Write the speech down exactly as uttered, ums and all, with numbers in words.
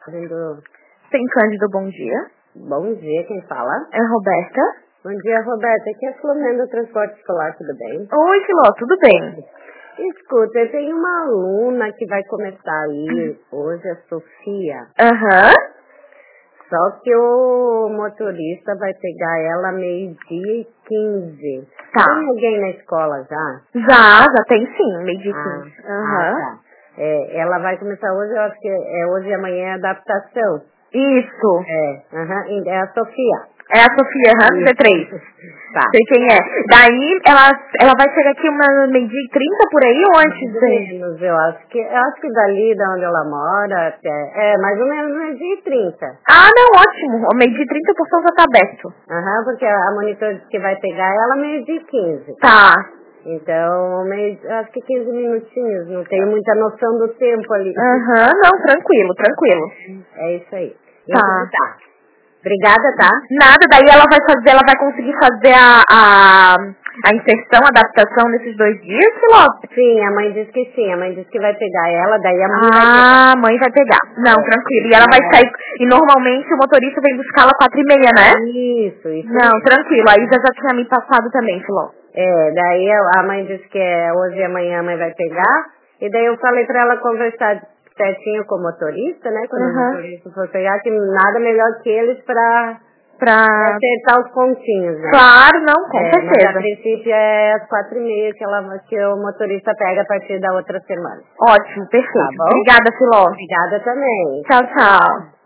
Vindo... Sem Cândido, bom dia. Bom dia, quem fala? É Roberta. Bom dia, Roberta. Aqui é a Filomena do Transporte Escolar, tudo bem? Oi, Filó, tudo bem? Escuta, eu tenho uma aluna que vai começar aí hoje, a Sofia. Aham. Uhum. Só que o motorista vai pegar ela meio-dia e quinze. Tá. Tem alguém na escola já? Já, já tem sim, meio-dia e Ah, quinze. ah, Aham. tá. É, ela vai começar hoje, eu acho que é hoje e amanhã é adaptação. Isso. É, aham, é a Sofia. É a Sofia, aham, C três. Tá. Sei quem é. Daí, ela, ela vai chegar aqui uma meio-dia e trinta por aí ou antes? Mais ou menos, eu acho que, eu acho que dali, da onde ela mora, até, é, mais ou menos meio-dia e trinta. Ah, não, ótimo. O meio-dia e trinta o portão já tá aberto. Aham, porque a monitor disse que vai pegar ela meio-dia e quinze. Tá. Então, meio, eu acho que quinze minutinhos, não tenho muita noção do tempo ali. Aham, não, tranquilo, tranquilo. É isso aí. Tá. Então, tá. Obrigada, tá? Nada, daí ela vai fazer, ela vai conseguir fazer a, a, a inserção, a adaptação nesses dois dias, Filó? Sim, a mãe disse que sim, a mãe disse que vai pegar ela, daí a mãe vai pegar. Ah, a mãe vai pegar. Não, tranquilo. E ela vai sair, e normalmente o motorista vem buscá-la quatro e meia, né? Isso, isso. Não, mesmo. tranquilo. A Isa já tinha me passado também, Filó. É, daí a a mãe disse que é hoje e amanhã a mãe vai pegar, e daí eu falei pra ela conversar certinho com o motorista, né, quando Uhum. o motorista for pegar, que nada melhor que eles pra... Pra... acertar os pontinhos, né? Claro, não, com é, certeza. Mas a princípio é às quatro e meia que, ela, que o motorista pega a partir da outra semana. Ótimo, perfeito. Tá bom? Obrigada, Filó. Obrigada também. Tchau, tchau.